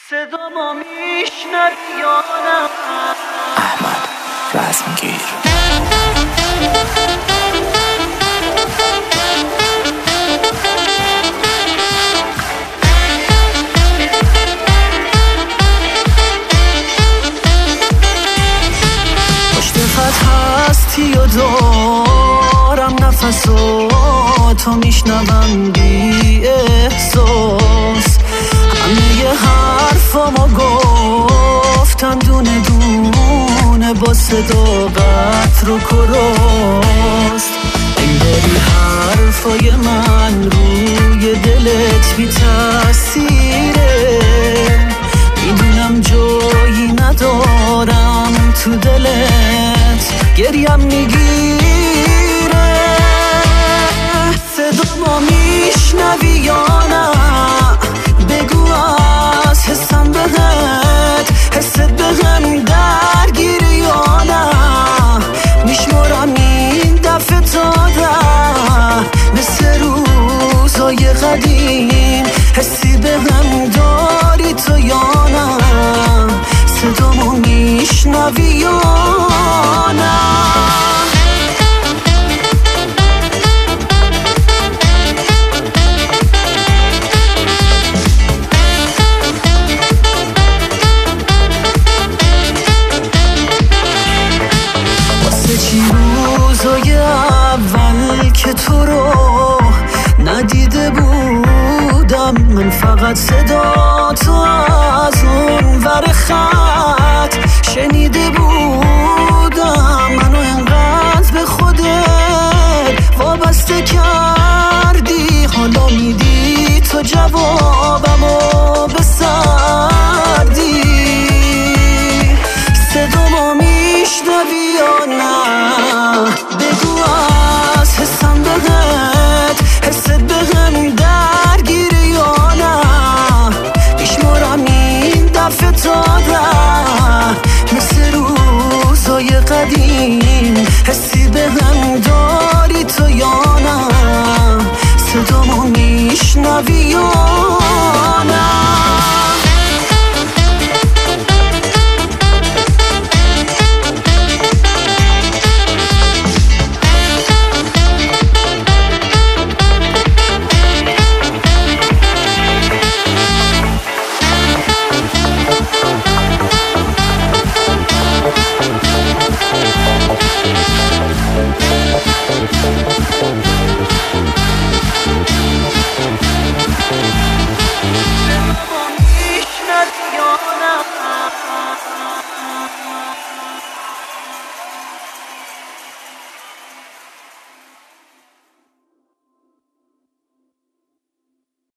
صدامو میشنوی یا نه؟ احمد رزمگیر. پشت خط هستی و دارم نفسو تو میشنوم بی احساس، همه حرفامو گفتم دونه دونه با صداقت رو کراست. این داری حرفای من روی دلت بی تأثیره، میدونم جایی ندارم تو دلت، گریم میگیره. صدامو میشنوی یا نه؟ بگو از حسم بهت، حست بهم درگیری یا نه؟ میشمارم این دفعه تا 10 مثل روزای قدیم، حسی بهم داری تو یا نه؟ صدامو میشنوی یا نه؟ چی روزای اول که تو رو ندیده بودم، من فقط صدا